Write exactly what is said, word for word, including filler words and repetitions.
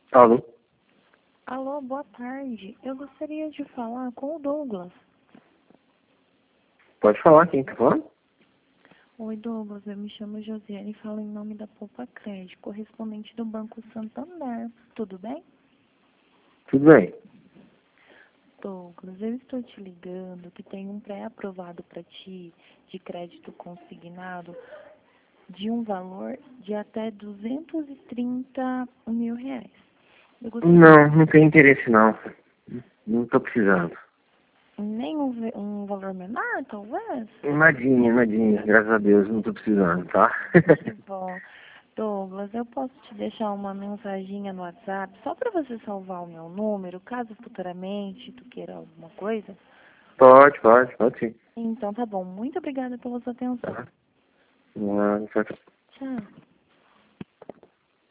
Alô? Alô, boa tarde. Eu gostaria de falar com o Douglas. Pode falar, quem tá falando? Oi, Douglas. Eu me chamo Josiane e falo em nome da Poupa Crédito, correspondente do Banco Santander. Tudo bem? Tudo bem. Douglas, eu estou te ligando que tem um pré-aprovado para ti de crédito consignado de um valor de até duzentos e trinta mil reais. Eu gostaria Não, não tem interesse não. Não tô precisando. nem um, ve- um valor menor, talvez? Nadinha, nadinha. Graças a Deus, não tô precisando, tá? Que bom. Douglas, eu posso te deixar uma mensaginha no WhatsApp só para você salvar o meu número, caso futuramente tu queira alguma coisa? Pode, pode, pode sim. Então tá bom. Muito obrigada pela sua atenção. Tá? Não, tchau, tchau. Tchau.